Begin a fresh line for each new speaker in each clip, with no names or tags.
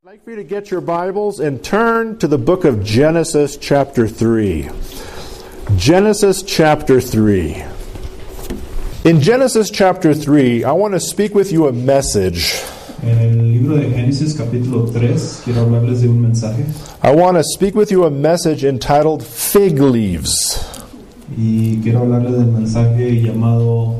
I'd like for you to get your Bibles and turn to the book of Genesis chapter 3. Genesis chapter 3. In Genesis chapter 3, I want to speak with you a message.
En el libro de Génesis capítulo 3 quiero hablarles de un mensaje.
I want to speak with you a message entitled Fig Leaves.
Y quiero hablarles del mensaje llamado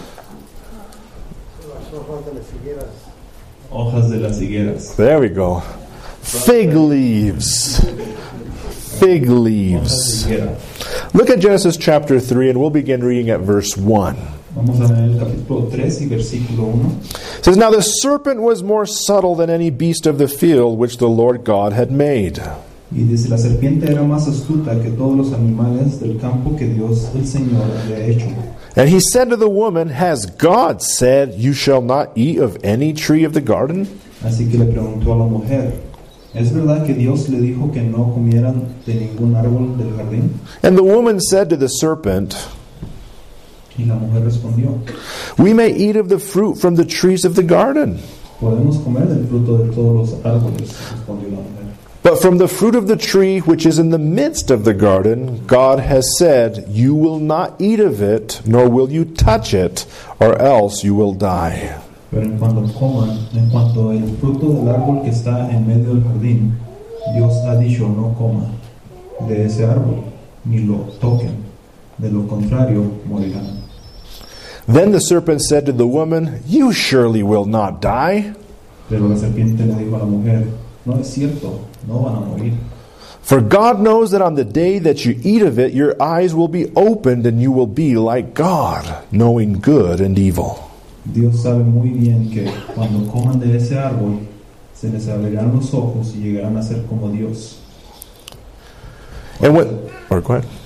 Hojas de las higueras.
There we go. Fig leaves. Fig leaves. Look at Genesis chapter 3 and we'll begin reading at verse 1.
Vamos a leer el capítulo 3 y versículo 1.
It says, Now the serpent was more subtle than any beast of the field which the Lord God had made.
Y dice, la serpiente era más astuta que todos los animales del campo que Dios el Señor había hecho.
And he said to the woman, Has God said, You shall not eat of any tree of the garden?
Así que le preguntó a la mujer, ¿es verdad que Dios le dijo que no comieran de ningún árbol del jardín?
And the woman said to the serpent,
Y la mujer respondió,
We may eat of the fruit from the trees of the garden.
podemos comer del fruto de todos los árboles, respondió la mujer.
But from the fruit of the tree which is in the midst of the garden, God has said, You will not eat of it, nor will you touch it, or else you will die.
Pero en cuanto el fruto del árbol que está en medio del jardín, Dios ha dicho, no coma de ese árbol, ni lo toquen, de lo contrario morirán.
Then the serpent said to the woman, You surely will not die.
Pero la serpiente le dijo a la mujer, no es cierto, no van a morir.
For God knows that on the day that you eat of it, your eyes will be opened and you will be like God, knowing good and evil.
Dios sabe muy bien que cuando coman de ese árbol, se les abrirán los ojos y llegarán a ser como Dios.
And when, or go ahead.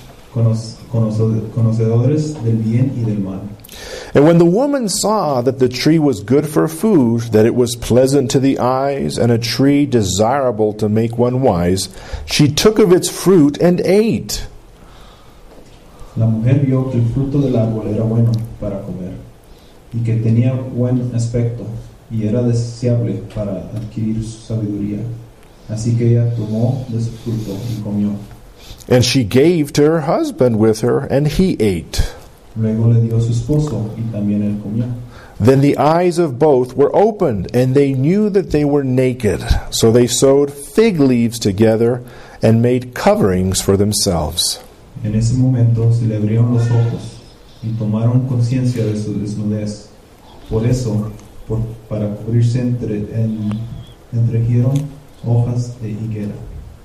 Conocedores del bien y del mal.
And when the woman saw that the tree was good for food, that it was pleasant to the eyes, and a tree desirable to make one wise, she took of its fruit and ate.
La mujer vio que el fruto del árbol era bueno para comer, y que tenía buen aspecto, y era deseable para adquirir sabiduría. Así que ella tomó de su fruto y comió.
And she gave to her husband with her, and he ate.
Luego le dio a su esposo, y también él comió.
Then the eyes of both were opened, and they knew that they were naked. So they sewed fig leaves together and made coverings for themselves.
En ese momento se le abrieron los ojos, y tomaron conciencia de su desnudez. Por eso, para cubrirse entretejieron hojas de higuera.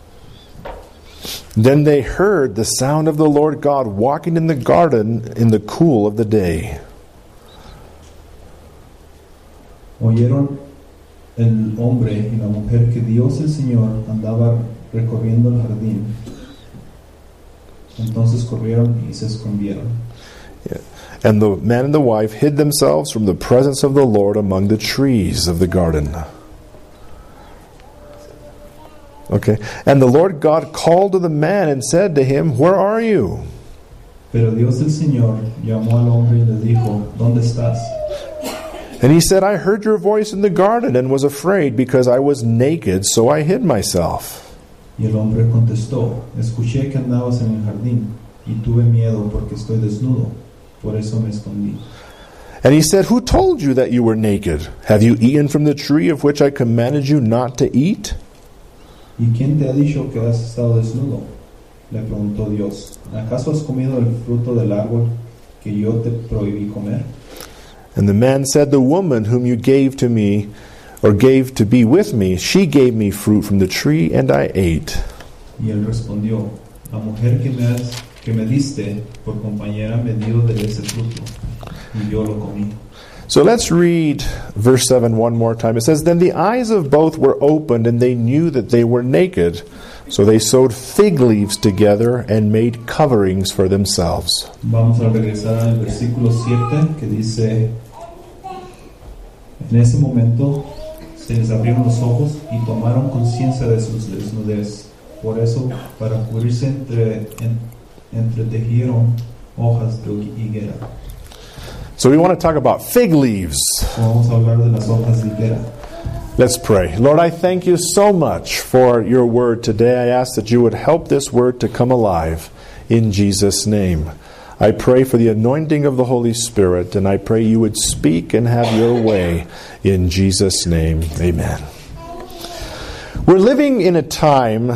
Then they heard the sound of the Lord God walking in the garden in the cool of the day.
Oyeron el hombre y la mujer que Dios el Señor andaba recorriendo el jardín. Entonces corrieron y se escondieron.
Yeah. And the man and the wife hid themselves from the presence of the Lord among the trees of the garden. Okay. And the Lord God called to the man and said to him, Where are you?
Pero Dios el Señor llamó al hombre y le dijo, ¿dónde estás?
And he said, I heard your voice in the garden and was afraid because I was naked, so I hid myself.
Y el hombre contestó, escuché que andabas en el jardín y tuve miedo porque estoy desnudo, por eso me escondí.
And he said, Who told you that you were naked? Have you eaten from the tree of which I commanded you not to eat?
¿Y quién te ha dicho que has estado desnudo? Le preguntó Dios. ¿Acaso has comido el fruto del árbol que yo te prohibí comer?
And the man said, The woman whom you gave to me, or gave to be with me, she gave me fruit from the tree, and I ate.
Y él respondió, la mujer que me diste por compañera me dio de ese fruto, y yo lo comí.
So let's read verse 7 one more time. It says, Then the eyes of both were opened, and they knew that they were naked. So they sewed fig leaves together and made coverings for themselves.
Vamos a regresar al versículo 7 que dice, en ese momento se les abrieron los ojos y tomaron conciencia de su desnudez. Por eso, para cubrirse entretejieron hojas de higuera.
So we want to talk about fig leaves.
Vamos a hablar de las hojas de higuera.
Let's pray. Lord, I thank you so much for your word today. I ask that you would help this word to come alive in Jesus' name. I pray for the anointing of the Holy Spirit, and I pray you would speak and have your way in Jesus' name. Amen. We're living in a time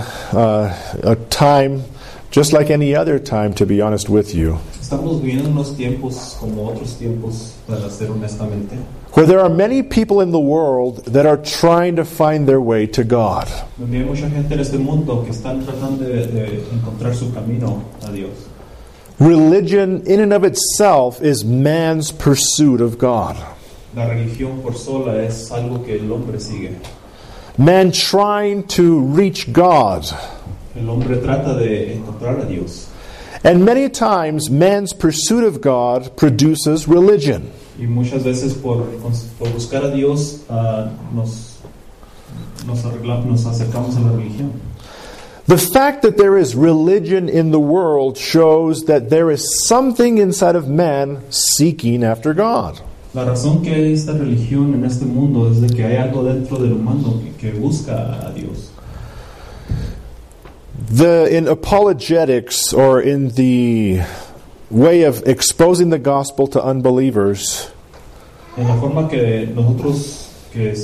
just like any other time, to be honest with you,
Estamos viviendo unos tiempos como otros tiempos, para ser honestamente,
where there are many people in the world that are trying to find their way to God.
donde hay mucha gente en este mundo que están tratando de encontrar su camino a Dios.
Religion in and of itself is man's pursuit of God.
La religión por sola es algo que el hombre sigue.
Man trying to reach God.
El hombre trata de encontrar a Dios.
And many times man's pursuit of God produces religion.
Y muchas veces por buscar a Dios nos acercamos a la religión.
The fact that there is religion in the world shows that there is something inside of man seeking after God.
La razón que hay esta religión en este mundo es de que hay algo dentro del humano que busca a Dios.
In apologetics, or in the way of exposing the gospel to unbelievers,
En la forma que nosotros que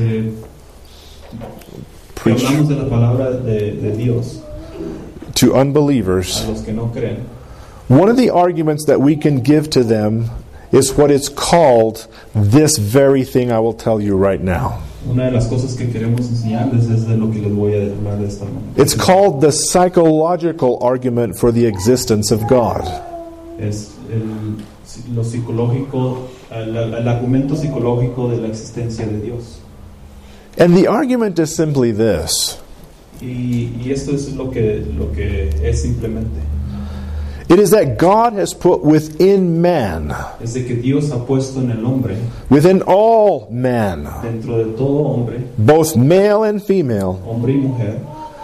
hablamos de la palabra de Dios
to unbelievers,
a los que no creen,
one of the arguments that we can give to them is what is called this very thing I will tell you right now.
una de las cosas que queremos enseñarles es de lo que les voy a hablar de esta manera.
It's called the psychological argument for the existence of God.
Es lo psicológico, el argumento psicológico de la existencia de Dios.
And the argument is simply this.
Y esto es lo que es simplemente.
It is that God has put within man,
Es de que Dios ha puesto en el hombre,
within all man,
dentro de todo hombre,
both male and female,
hombre y mujer,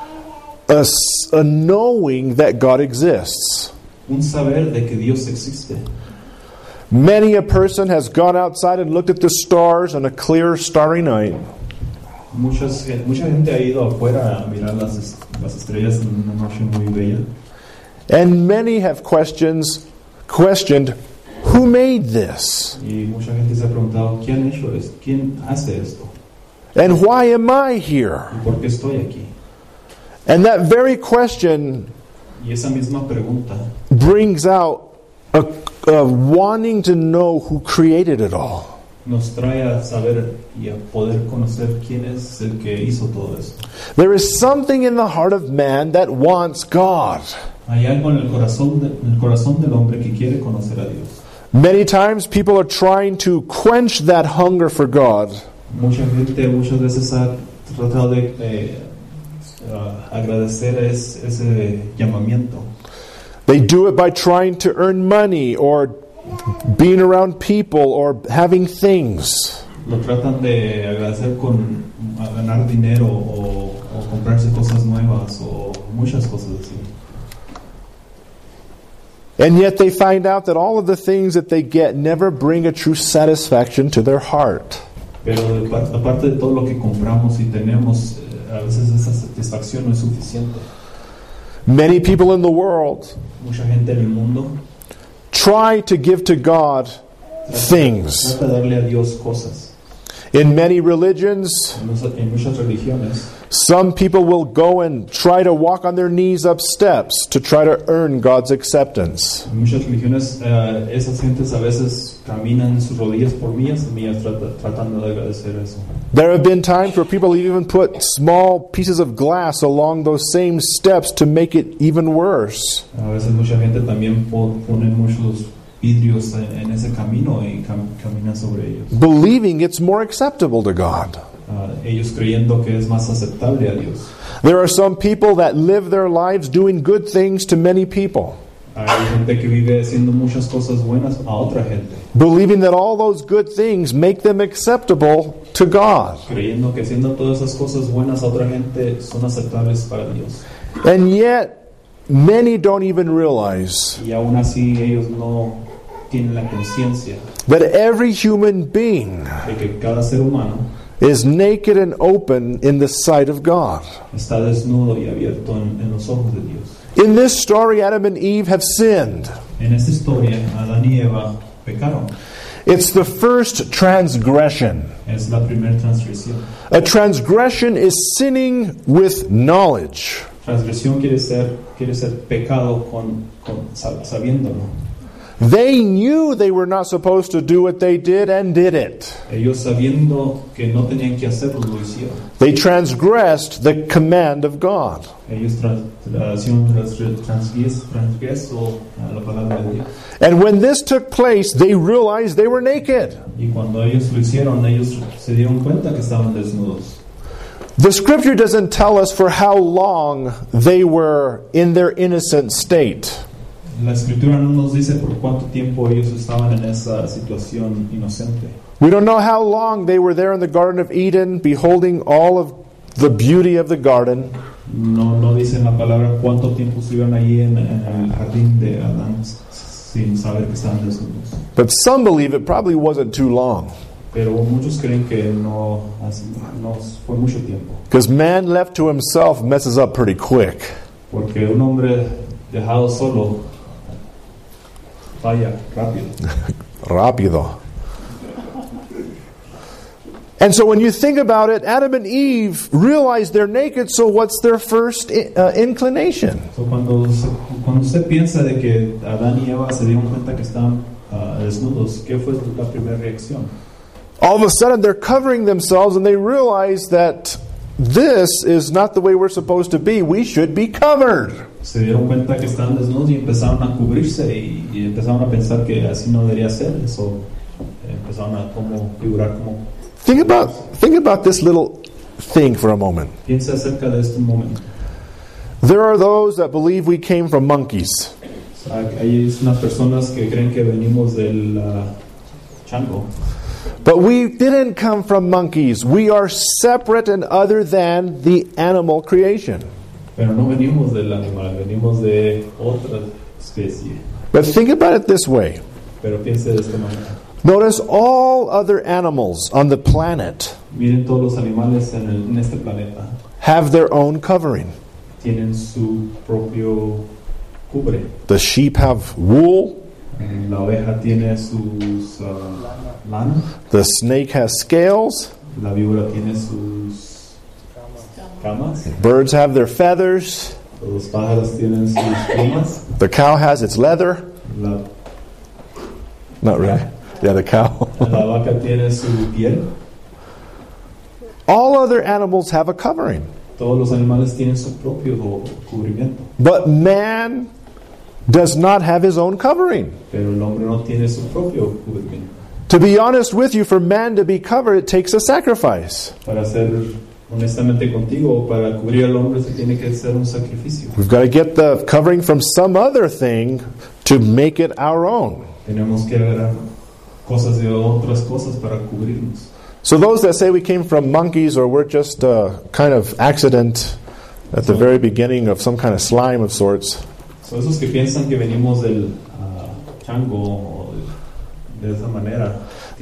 a knowing that God exists.
un saber de que Dios existe.
Many a person has gone outside and looked at the stars on a clear, starry night,
Mucha gente ha ido afuera a mirar las estrellas en una noche muy bella.
and many have questioned, who made this?
Y mucha gente se ha preguntado, ¿quién ha hecho esto? ¿Quién hace esto?
And why am I here?
¿Y por qué estoy aquí?
And that very question
Y esa misma pregunta
brings out a wanting to know who created it all.
nos trae a saber y a poder conocer quién es el que hizo todo esto.
There is something in the heart of man that wants God.
Hay algo en el corazón del hombre que quiere conocer a Dios.
Many times people are trying to quench that hunger for God
Mucha gente muchas veces ha tratado de agradecer ese llamamiento.
They do it by trying to earn money or being around people or having things.
Lo tratan de agradecer con ganar dinero o comprarse cosas nuevas o muchas cosas así.
And yet they find out that all of the things that they get never bring a true satisfaction to their heart.
Pero aparte de todo lo que compramos y tenemos, a veces esa satisfacción no es suficiente.
Many people in the world
Mucha gente en el mundo
try to give to God things.
trata de darle a Dios cosas.
In many religions,
En muchas religiones,
some people will go and try to walk on their knees up steps to try to earn God's acceptance.
en muchas religiones, esas gentes a veces caminan sus rodillas por millas y millas tratando de agradecer eso.
There have been times where people even put small pieces of glass along those same steps to make it even worse.
A veces mucha gente también pone muchos vidrios en ese camino y caminan sobre ellos.
Believing it's more acceptable to God.
Ellos creyendo que es más aceptable a Dios.
There are some people that live their lives doing good things to many people,
Hay gente que vive haciendo muchas cosas buenas a otra gente,
believing that all those good things make them acceptable to God.
creyendo que haciendo todas esas cosas buenas a otra gente son aceptables para Dios.
And yet, many don't even realize
Y aún así ellos no tienen la conciencia
that every human being
de que cada ser humano
is naked and open in the sight of God.
Está desnudo y abierto en los ojos de Dios.
In this story, Adam and Eve have sinned.
En esta historia, Adán y Eva pecaron.
It's the first transgression.
Es la primera transgresión.
A transgression is sinning with knowledge.
Transgresión quiere ser pecado sabiéndolo.
They knew they were not supposed to do what they did and did it.
Ellos sabiendo que no tenían que hacerlo, lo hicieron.
They transgressed the command of God.
Ellos transgresó la palabra de Dios.
And when this took place, they realized they were naked.
Y cuando ellos lo hicieron, ellos se dieron cuenta que estaban desnudos.
The scripture doesn't tell us for how long they were in their innocent state.
La escritura no nos dice por cuánto tiempo ellos estaban en esa situación inocente.
We don't know how long they were there in the Garden of Eden, beholding all of the beauty of the garden.
No dice en la palabra cuánto tiempo estuvieron allí en el jardín de Adán sin saber que estaban desnudos.
But some believe it probably wasn't too long.
Pero muchos creen que no fue mucho tiempo.
Because man left to himself messes up pretty quick.
Porque un hombre dejado solo falla rápido.
Rápido. And so when you think about it, Adam and Eve realize they're naked, so what's their first inclination?
So cuando usted piensa de que Adán y Eva se dieron cuenta que estaban desnudos, ¿qué fue la primera reacción?
All of a sudden they're covering themselves and they realize that this is not the way we're supposed to be. We should be covered.
Se dieron cuenta que estaban desnudos y empezaron a cubrirse y empezaron a pensar que así no debería ser. Eso empezaron a figurar como.
Think about this little thing for a moment.
Piensa acerca de este momento.
There are those that believe we came from monkeys.
Hay unas personas que creen que venimos del chango.
But we didn't come from monkeys. We are separate and other than the animal creation.
Pero no venimos del animal, venimos de otra especie.
But think about it this way.
Pero piense de esta manera.
Notice all other animals on the planet
Miren todos los animales en este planeta.
have their own covering.
Tienen su propio cubre.
The sheep have wool.
La oveja tiene sus lana.
The snake has scales.
La víbora tiene sus camas.
Birds have their feathers.
Los pájaros tienen sus plumas.
The cow has its leather. Not really. Yeah, the cow.
La vaca tiene su piel.
All other animals have a covering.
Todos los animales tienen su propio cubrimiento.
But man does not have his own covering.
Pero el hombre no tiene su propio cubrimiento.
To be honest with you, for man to be covered, it takes a sacrifice.
Para ser honestamente contigo, para cubrir al hombre se tiene que hacer un sacrificio.
We've got to get the covering from some other thing to make it our own.
Tenemos que agarrar cosas de otras cosas para cubrirnos.
So those that say we came from monkeys or we're just a kind of accident at the very beginning of some kind of slime of sorts.
So esos que piensan que venimos del chango o de esa manera.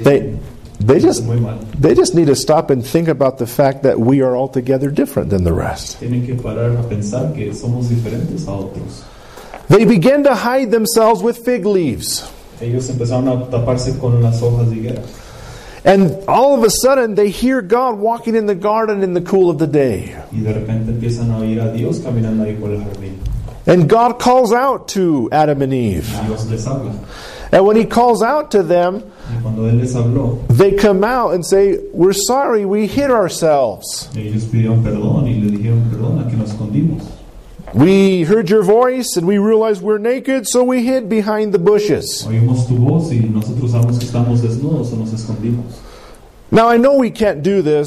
They just need to stop and think about the fact that we are altogether different than the rest.
Tienen que parar a pensar que somos diferentes a otros.
They begin to hide themselves with fig leaves.
Ellos empezaron a taparse con las hojas de higuera.
And all of a sudden they hear God walking in the garden in the cool of the day.
Y de repente empiezan a oír a Dios caminando ahí por el jardín.
And God calls out to Adam and Eve.
Dios les habla.
And when He calls out to them,
Y cuando Él les habló,
they come out and say, "We're sorry, we hid ourselves.
ellos pidieron perdón y le dijeron perdona que nos escondimos.
We heard your voice and we realized we're naked, so we hid behind the bushes."
Oímos tu voz y nosotros sabemos que estamos desnudos o nos escondimos.
Now I know we can't do this,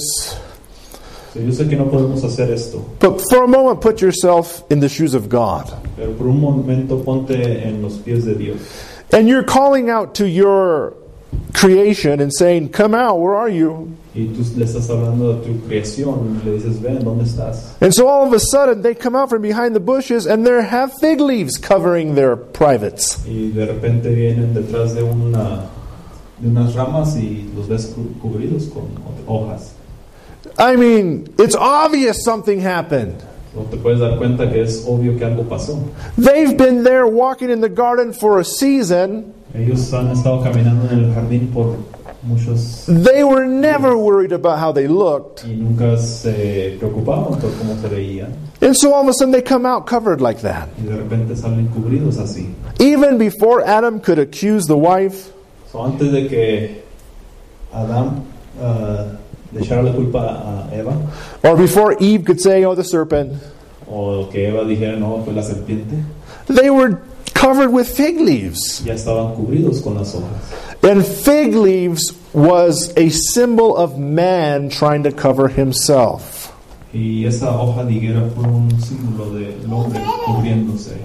So, yo sé que no podemos hacer esto,
but for a moment put yourself in the shoes of God.
pero por un momento ponte en los pies de Dios.
And you're calling out to your creation and saying, "Come out, where are you?"
Y tú le estás hablando de tu creación y le dices, ven, ¿dónde estás?
And so all of a sudden they come out from behind the bushes and they have fig leaves covering their privates.
Y de repente vienen detrás de unas ramas y los ves cubridos con hojas.
I mean, it's obvious something happened.
O te puedes dar cuenta que es obvio que algo pasó.
They've been there walking in the garden for a season.
Ellos han estado caminando en el jardín por muchos
They were never worried about how they looked.
y nunca se preocupaban por cómo se veían.
And so all of a sudden they come out covered like that.
Y de repente salen cubridos así.
Even before Adam could accuse the wife,
So, antes de que Adán le echara la culpa a Eva,
or before Eve could say, oh, the serpent,
o que Eva dijera no, fue la serpiente,
they were covered with fig leaves.
ya estaban cubridos con las hojas.
And fig leaves was a symbol of man trying to cover himself.
Y esa hoja de higuera fue un símbolo del hombre cubriéndose.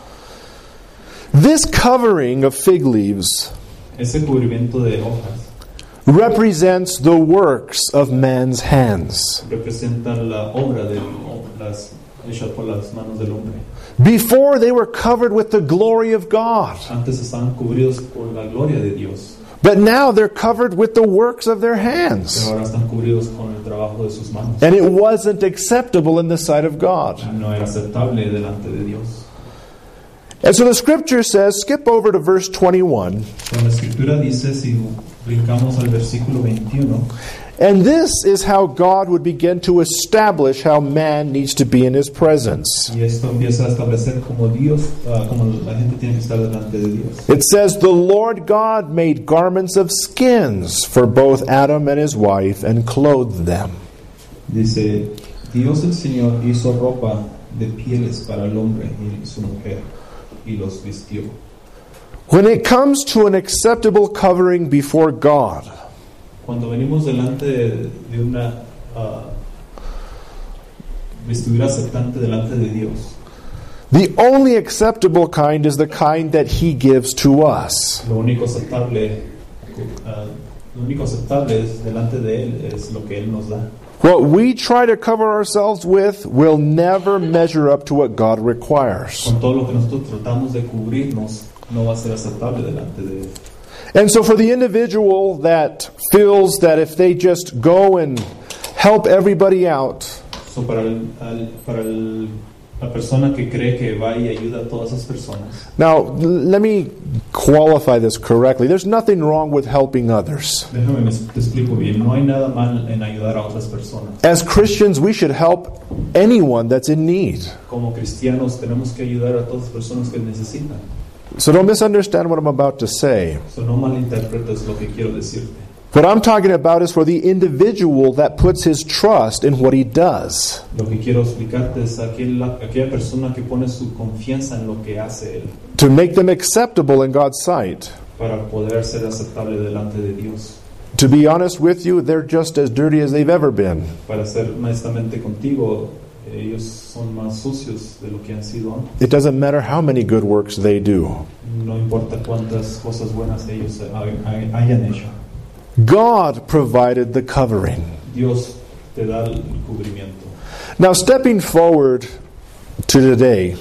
This covering of fig leaves
Ese cubrimiento de hojas
represents the works of man's hands.
representan la obra hecha por las manos del hombre.
Before they were covered with the glory of God.
Antes estaban cubridos por la gloria de Dios,
But now they're covered with the works of their hands.
pero ahora están cubridos con el trabajo de sus manos.
And it wasn't acceptable in the sight of God.
No era aceptable delante de Dios.
And so the scripture says, skip over to verse 21.
La escritura dice, si brincamos al versículo 21,
And this is how God would begin to establish how man needs to be in His presence.
y esto empieza a establecer como Dios, como la gente tiene que estar delante de Dios.
It says, the Lord God made garments of skins for both Adam and his wife and clothed them.
Dice, Dios el Señor hizo ropa de pieles para el hombre y su mujer y los vistió.
When it comes to an acceptable covering before God,
Cuando venimos delante de una vestidura aceptante delante de Dios,
the only acceptable kind is the kind that He gives to us.
lo único aceptable es delante de Él es lo que Él nos da.
What we try to cover ourselves with will never measure up to what God requires.
Con todo lo que nosotros tratamos de cubrirnos, no va a ser aceptable delante de Él.
And so for the individual that feels that if they just go and help everybody out,
So la persona que cree que va y ayuda a todas esas personas.
now let me qualify this correctly. There's nothing wrong with helping others.
Déjame te explico bien. No hay nada mal en ayudar a otras personas.
As Christians, we should help anyone that's in need.
Como cristianos tenemos que ayudar a todas las personas que necesitan.
So don't misunderstand what I'm about to say.
So no malinterpretes lo que quiero decirte.
What I'm talking about is for the individual that puts his trust in what he does.
Lo que quiero explicarte es aquella persona que pone su confianza en lo que hace él
To make them acceptable in God's sight.
para poder ser aceptable delante de Dios.
To be honest with you, they're just as dirty as they've ever been.
Para ser honestamente contigo, ellos son más sucios de lo que han sido antes.
It doesn't matter how many good works they do.
No importa cuántas cosas buenas ellos hayan hecho.
God provided the covering.
Dios te da el cubrimiento.
Now, stepping forward to today,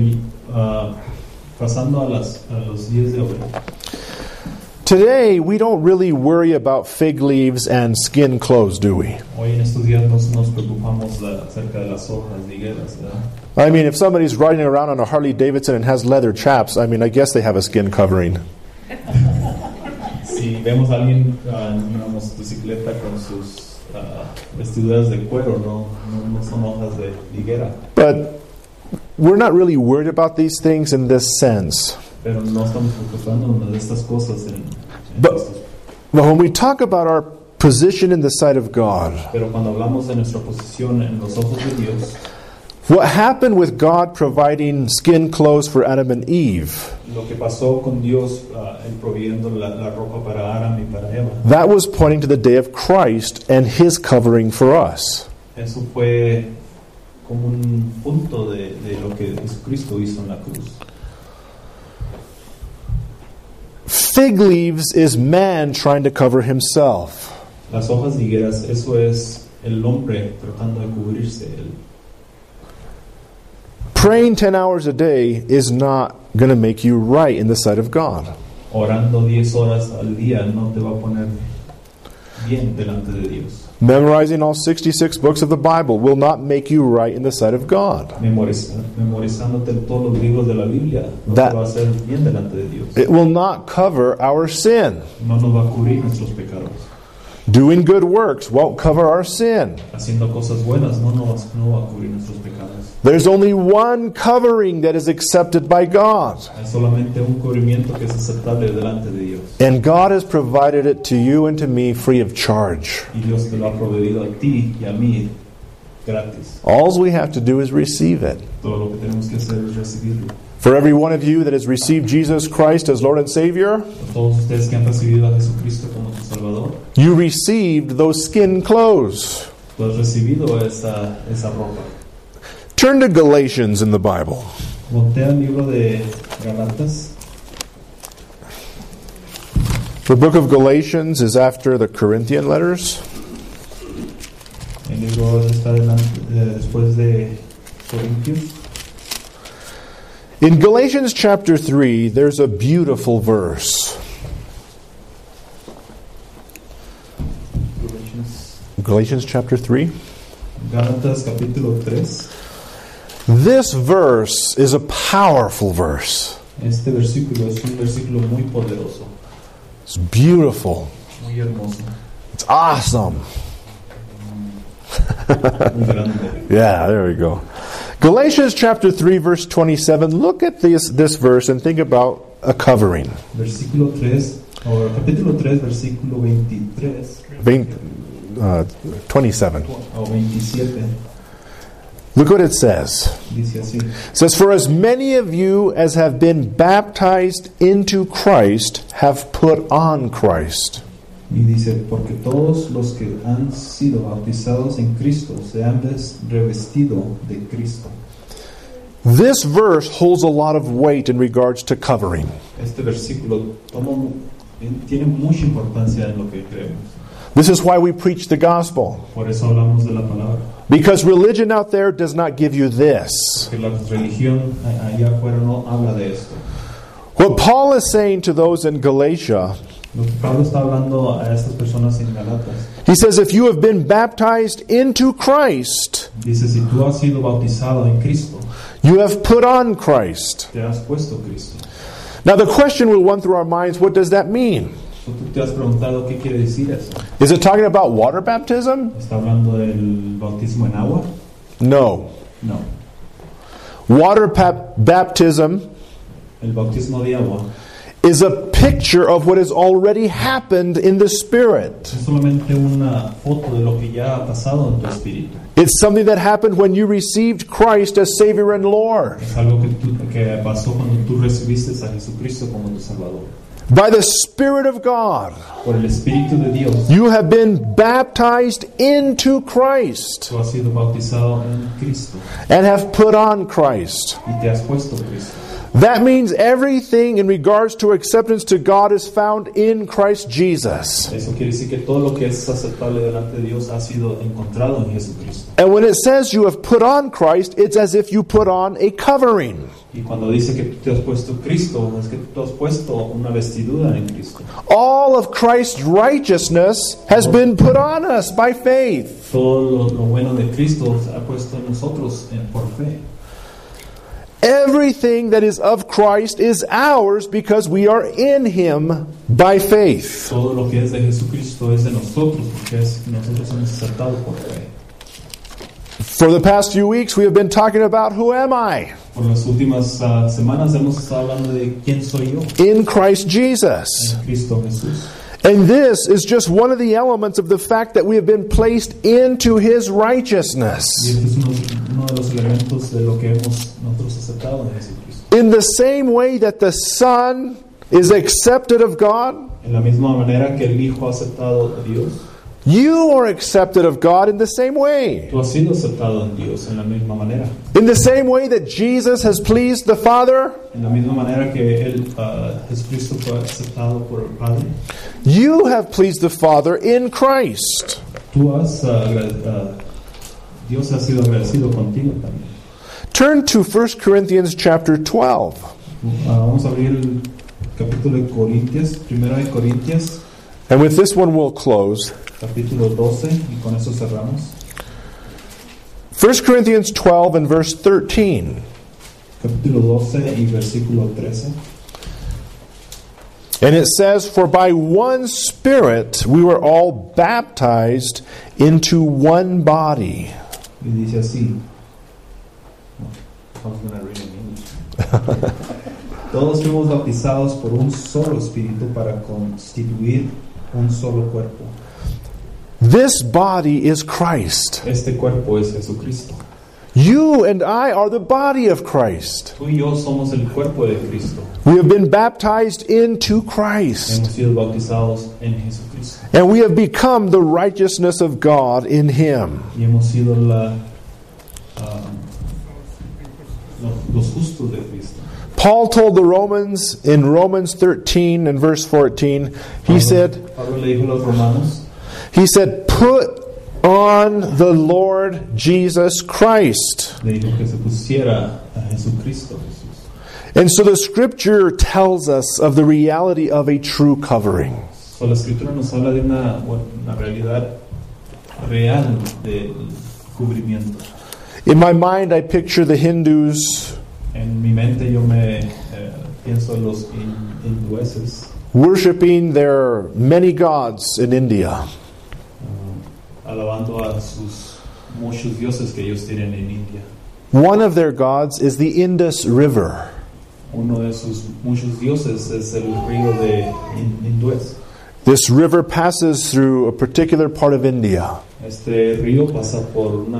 Pasando a los días de hoy.
today we don't really worry about fig leaves and skin clothes, do we?
Hoy en estos días nos preocupamos acerca de las hojas de higueras, ¿verdad?
I mean, if somebody's riding around on a Harley Davidson and has leather chaps, I mean, I guess they have a skin covering.
Si vemos a alguien en una motocicleta con sus vestiduras de cuero, no son hojas de higuera.
But we're not really worried about these things in this sense.
Pero no estamos preocupándonos de estas cosas
But when we talk about our position in the sight of God,
Pero cuando hablamos de nuestra posición en los ojos de Dios,
what happened with God providing skin clothes for Adam and Eve,
lo que pasó con Dios en proveyendo la ropa para Adán y para Eva,
that was pointing to the day of Christ and His covering for us.
eso fue como un punto de lo que Jesucristo hizo en la cruz.
Fig leaves is man trying to cover himself.
Las hojas de higueras, eso es el hombre tratando de cubrirse.
Praying 10 hours a day is not going to make you right in the sight of God.
Orando 10 horas al día no te va a poner bien delante de Dios.
Memorizing all 66 books of the Bible will not make you right in the sight of God.
Memorizándote todos los libros de la Biblia no
That-
te va a hacer bien delante de Dios.
It will not cover our sin.
No nos va a cubrir nuestros pecados.
Doing good works won't cover our sin.
Haciendo cosas buenas no va a cubrir nuestros pecados.
There's only one covering that is accepted by God.
Hay solamente un cubrimiento que es aceptable delante de Dios.
And God has provided it to you and to me free of charge.
Y Dios te lo ha proveído a ti y a mí gratis.
All we have to do is receive it.
Todo lo que tenemos que hacer es recibirlo.
For every one of you that has received Jesus Christ as Lord and Savior,
A todos ustedes que han recibido a Jesucristo como tu Salvador,
you received those skin clothes.
tú has recibido esa ropa.
Turn to Galatians in the Bible.
Voltea el libro de Galatas.
The book of Galatians is after the Corinthian letters.
El libro está después de Corintios.
In Galatians chapter 3, there's a beautiful verse. Galatians chapter 3.
Gálatas capítulo 3.
This verse is a powerful verse.
Este versículo es un versículo muy poderoso,
It's beautiful.
muy hermoso,
It's awesome.
muy grande.
Yeah, there we go. Galatians chapter 3 verse 27. Look at this verse and think about a covering.
Versículo 3, o capítulo 3, versículo 23
27.
o 27.
Look what it says.
Dice así:
It says, "For as many of you as have been baptized into Christ have put on Christ."
Y dice, porque todos los que han sido bautizados en Cristo se han revestido de Cristo.
This verse holds a lot of weight in regards to covering.
Este versículo tiene mucha importancia en lo que creemos.
This is why we preach the gospel.
Por eso hablamos de la palabra.
Because religion out there does not give you this.
Porque la religión allá afuera no habla de esto.
What Paul is saying to those in Galatia,
Lo que Pablo está hablando a estas personas en Galatas,
he says, if you have been baptized into Christ,
dice, si tú has sido bautizado en Cristo,
you have put on Christ.
te has puesto Cristo.
Now the question will run through our minds, what does that mean?
Tú te has preguntado qué quiere decir eso.
Is it talking about water baptism?
¿Está hablando del bautismo en agua?
No.
No.
Water baptism
El bautismo de agua
is a picture of what has already happened in the Spirit.
es solamente una foto de lo que ya ha pasado en tu espíritu.
It's something that happened when you received Christ as Savior and Lord.
Es algo que pasó cuando tú recibiste a Jesucristo como tu Salvador.
By the Spirit of God,
Por el Espíritu de Dios,
you have been baptized into Christ
tú has sido bautizado en Cristo
and have put on Christ.
y te has puesto Cristo.
That means everything in regards to acceptance to God is found in Christ Jesus.
Eso quiere decir que todo lo que es aceptable delante de Dios ha sido encontrado en Jesucristo.
And when it says you have put on Christ, it's as if you put on a covering.
Y cuando dice que tú te has puesto Cristo, es que tú has puesto una vestidura en Cristo.
All of Christ's righteousness has been put on us by faith.
Todo lo bueno de Cristo se ha puesto en nosotros por fe.
Everything that is of Christ is ours because we are in Him by faith.
Todo lo que es de Jesucristo es de nosotros, porque nosotros hemos aceptado por fe.
For the past few weeks, we have been talking about who am I
Por las últimas semanas hemos estado hablando de quién soy yo
in Christ Jesus.
en Cristo Jesús.
And this is just one of the elements of the fact that we have been placed into His righteousness.
Y este es uno de los elementos de lo que nosotros aceptado en Jesucristo.
In the same way that the Son is accepted of God,
En la misma manera que el Hijo ha aceptado a Dios,
you are accepted of God in the same way.
tú has sido aceptado en Dios en la misma manera.
In the same way that Jesus has pleased the Father,
En la misma manera que Jesucristo fue aceptado por el Padre,
you have pleased the Father in Christ.
tú has Dios ha sido agradecido contigo también.
Turn to 1 Corinthians chapter 12.
Vamos a abrir el capítulo de Corintios, primero de Corintios,
And with this one we'll close.
Capítulo 12, y con eso cerramos.
1 Corinthians 12 and verse 13.
Capítulo 12 y versículo 13.
And it says, "For by one Spirit we were all baptized into one body."
Y dice así. Todos fuimos bautizados por un solo espíritu para constituir un solo cuerpo.
This body is Christ.
Este cuerpo es Jesucristo.
You and I are the body of Christ.
Tú y yo somos el cuerpo de Cristo.
We have been baptized into Christ.
Hemos sido bautizados en Jesucristo.
And we have become the righteousness of God in Him.
Y hemos sido los justos de Cristo.
Paul told the Romans in Romans 13 and verse 14, he said,
Pablo le dijo a los romanos,
"Put on the Lord Jesus Christ."
le dijo que se pusiera a Jesucristo Jesús.
And so the Scripture tells us of the reality of a true covering.
So, la Escritura nos habla de una realidad real del cubrimiento.
In my mind, I picture the Hindus
En mi mente yo me pienso en los hindúes
worshiping their many gods in India.
alabando a sus muchos dioses que ellos tienen en India.
One of their gods is the Indus River.
Uno de sus muchos dioses es el río de hindúes.
This river passes through a particular part of India.
Este río pasa por una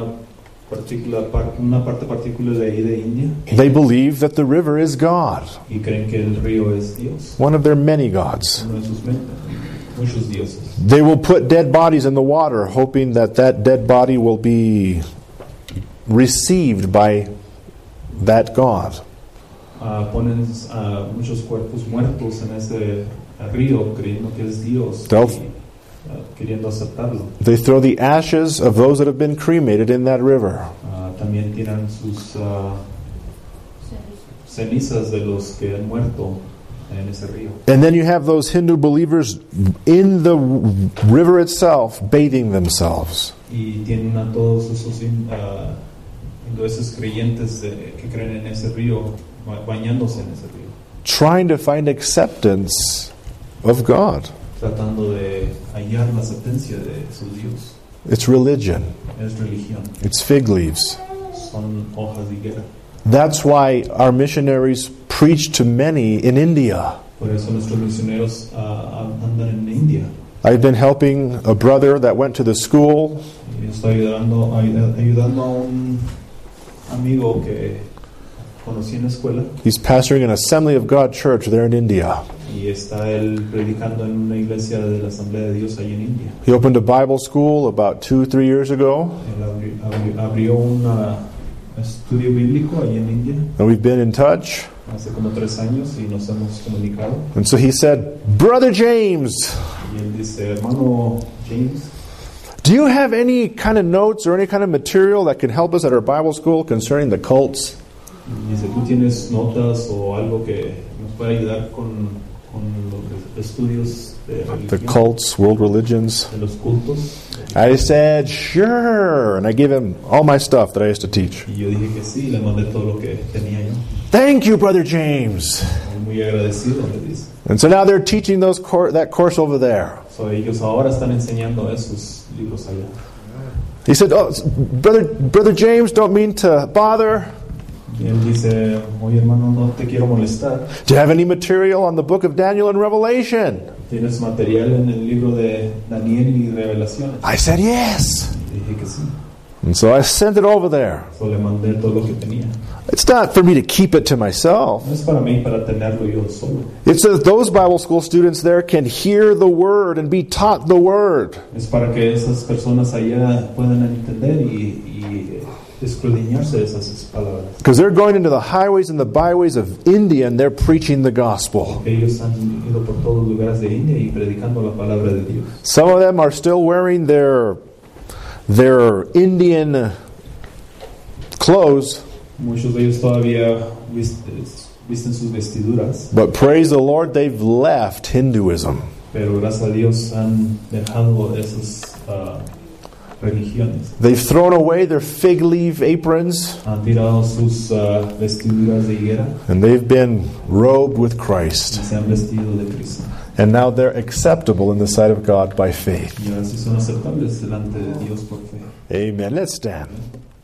parte particular de ahí de India.
They believe that the river is God,
Y creen que el río es Dios.
one of their many gods.
Uno de sus muchos dioses.
They will put dead bodies in the water, hoping that that dead body will be received by that God.
Ponen muchos cuerpos muertos en ese río creyendo que es Dios y queriendo aceptarlo.
They throw the ashes of those that have been cremated in that river.
También tiran sus cenizas de los que han muerto en ese río.
And then you have those Hindu believers in the river itself bathing themselves.
Y tienen a todos esos hindúes creyentes que creen en ese río bañándose en ese río,
Trying to find acceptance of God.
tratando de hallar la aceptancia de su Dios.
It's religion.
Es religión,
It's fig leaves.
son hojas de higuera.
That's why our missionaries preach to many in India.
Por eso nuestros misioneros andan en India.
I've been helping a brother that went to the school.
Y estoy ayudando a un amigo que conocí en la escuela.
He's pastoring an Assembly of God church there in India.
Y está él predicando en una iglesia de la Asamblea de Dios allí en India.
He opened a Bible school about 2-3 years ago,
Él abrió un estudio bíblico allí en India
and we've been in touch.
hace como 3 años y nos hemos comunicado.
And so he said, "Brother James,
Y él dice, hermano James,
do you have any kind of notes or any kind of material that can help us at our Bible school concerning the cults?"
dice, ¿tú tienes notas o algo que nos pueda ayudar con los estudios de
The
religión,
cults, world religions.
de los cultos?
I said, "Sure." And I gave him all my stuff that I used to teach.
Y yo dije que sí, le mandé todo lo que tenía yo.
"Thank you, Brother James."
Muy agradecido, le dice.
And so now they're teaching that course over there.
So, ellos ahora están enseñando esos libros allá.
He said, "Oh, Brother James, don't mean to bother.
Y él dice, oye hermano, no te quiero molestar.
Do you have any material on the book of Daniel and Revelation?"
¿Tienes material en el libro de Daniel y Revelaciones?
I said, "Yes."
Dije que sí.
And so I sent it over there.
So, le mandé todo lo que tenía.
It's not for me to keep it to myself.
No es para mí, para tenerlo yo solo.
It's so that those Bible school students there can hear the Word and be taught the Word.
Es para que esas personas allá puedan entender y escudriñarse de esas palabras.
Because they're going into the highways and the byways of India and they're preaching the gospel.
Ellos han ido por todos los lugares de India y predicando la palabra de Dios.
Some of them are still wearing their Indian clothes,
Muchos de ellos todavía visten sus vestiduras,
but praise the Lord, they've left Hinduism.
Pero gracias a Dios han dejado esas religiones.
They've thrown away their fig leaf aprons,
Han tirado sus vestiduras de higuera
and they've been robed with
y
Christ.
se han vestido de Cristo.
And now they're acceptable in the sight of God by faith.
Y ahora sí son aceptables delante de Dios por fe.
Amen. Let's stand.